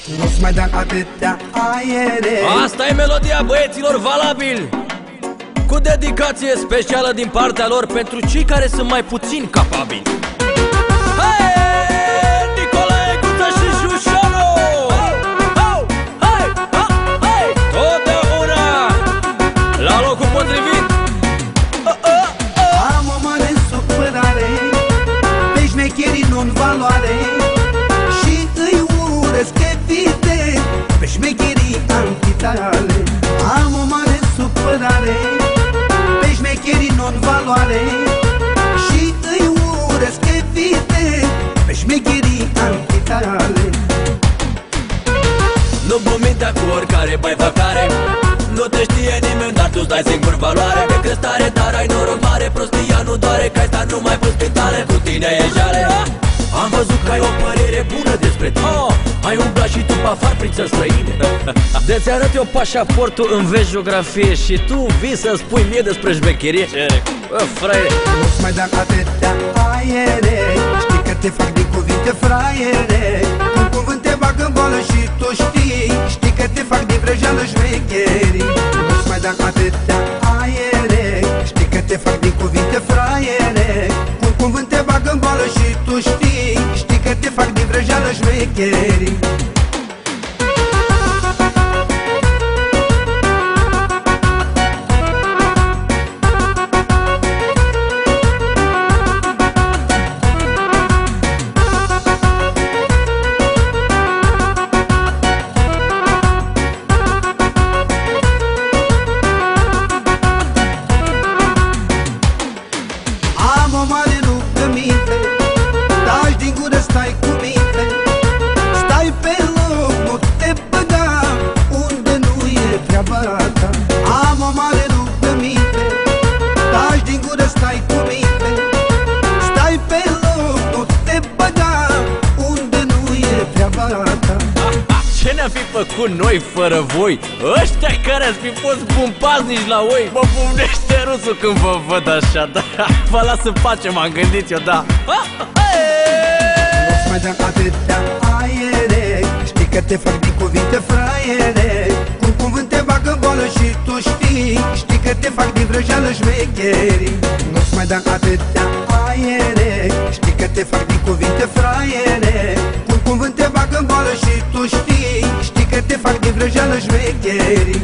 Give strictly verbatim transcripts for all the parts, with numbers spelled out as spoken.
Nu-ți mai dau atâtea aere. Asta e melodia băieților valabili, cu dedicație specială din partea lor pentru cei care sunt mai puțin capabili. Hai, Nicolae, Guță și Șușanu! Hai, hai, hai, totdeauna la locul potrivit. Am o mare supărare pe șmecherii nu-n valoare și îi urăsc evident pe șmecherii antitale. Am o mare supărare pe șmecherii nu-n valoare și îi urăsc evident pe șmecherii antitale. Nu bumintea cu oricare baivacare, nu te știe nimeni, dar tu-ți dai singur valoare. De că stare, dar ai noroc mare, prostia nu doare, că ai stat numai pe spitale, cu tine e jale. Am văzut că ai o părere bună despre tine, ai umblat și tu pe afară prin țări străine. De-ți arăt eu pașaportul, înveți geografie și tu vii să spui mie despre șmecherie. Bă, fraiere, nu-ți mai dau atâtea aere, știi că te fac din cuvinte fraiere. Un cuvânt te bag în boală și tu știi, știi că te fac din vrăjeală șmecherii. Nu-ți mai dau atâtea aere, știi că te fac din cuvinte fraiere. Un cuvânt te bag în boală și tu știi, știi că te fac din vrăjeală șmecherii. Am o mare rugăminte, taci din gură, stai cu minte. Stai pe loc, nu te băga unde nu e treaba ta. Am o mare rugăminte, taci din gură, stai cu minte. Stai pe loc, nu te băga unde nu e treaba ta. ce ne-am fi făcut noi fără voi? Ăștia care ați fi fost bumpaznici la oi. Mă pumnește rusul când vă văd așa, da. Vă las în pace, m-am gândit eu, da. Nu-ți mai dau atâtea aere, știi că te fac din cuvinte fraiere. Cu cuvânt te bag în boală și tu știi, știi că te fac din vrăjeală șmecherii. Nu-ți mai dau atâtea aere, știi că te fac din cuvinte fraiere. Cu cuvânt te bag în boală și tu știi, știi că te fac din vrăjeală șmecherii.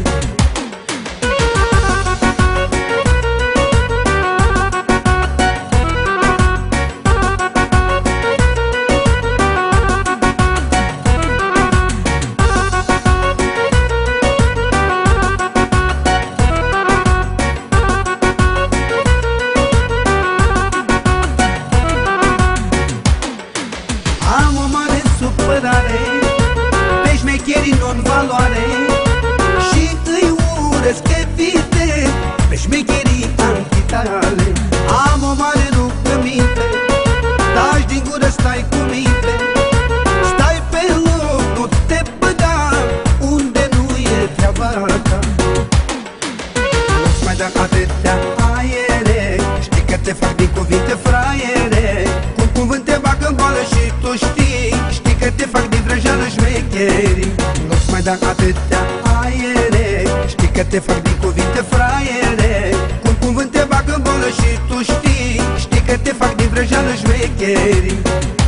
Am o mare supărare pe șmecherii nu-n valoare și îi urăsc evident pe șmecherii antitale. Am o mare rugăminte, taci din gură, stai cu minte. Stai pe loc, nu te băga unde nu e treaba ta. Nu-ți mai dau atâtea aere, știi că te fac din cuvinte fraiere. Cu cuvânt te bag în boală și tu știi, știi că te fac din vrăjeală șmecherii. Nu-ți mai dau atâtea aere, știi că te fac din cuvinte fraiere. Cu cuvânt te bag în boală și tu știi, știi că te fac din vrăjeală șmecherii.